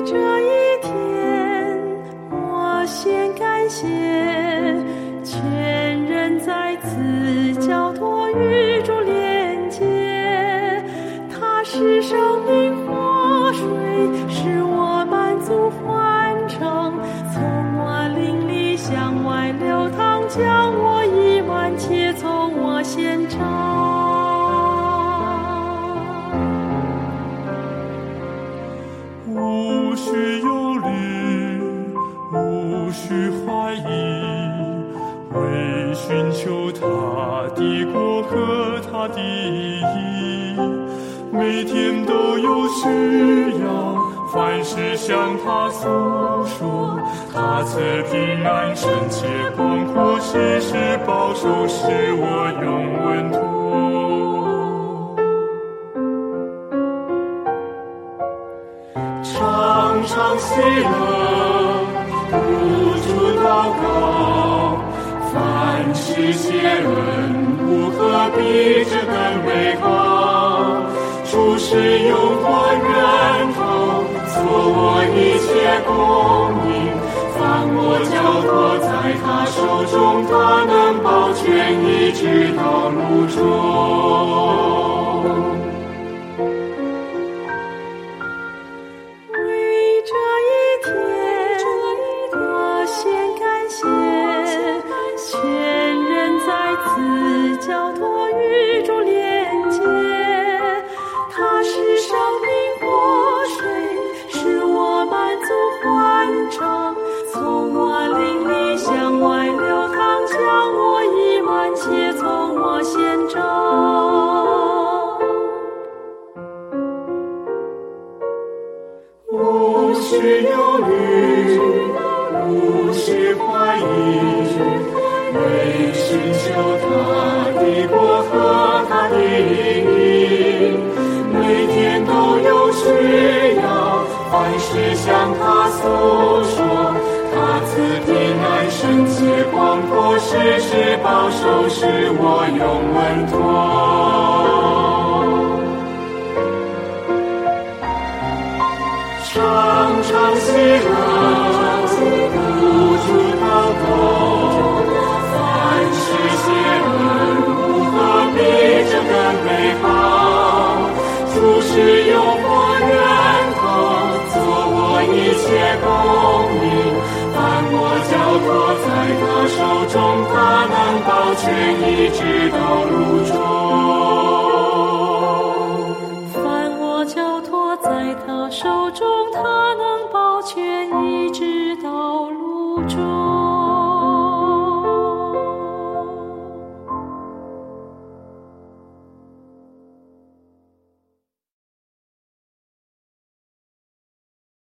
这一天，我先感谢，全人在此交托与主连结。他是生命活水，使我满足欢畅，从我灵里向外流淌，将我溢满，且从我献上。 无需忧虑，无需怀疑，为寻求他的国和他的义，每天都有需要，凡事向他诉说，他赐平安圣洁广阔，时时保守，使我永稳妥。常常喜乐，不住祷告，凡事谢恩，不何必这更美好。处事有我源头，做我一切供应，放我交托在他手中，他能保全一直到路中。 交托与主连结，他是生命活水，使我满足欢畅，从我灵里向外流淌，将我溢满，且从我献上。 无需忧虑，无需怀疑，为寻求他的国和他的义，每天都有需要，凡事向他诉说，他赐平安圣洁广阔，时时保守，使我永稳妥。常常喜乐，不住祷告，凡事谢恩，不何必这更美好。处事有我源头，做我一切供应，凡我交托在他手中，他能保全一直到路中。 凡我交托在他手中，他能保全一直到路中。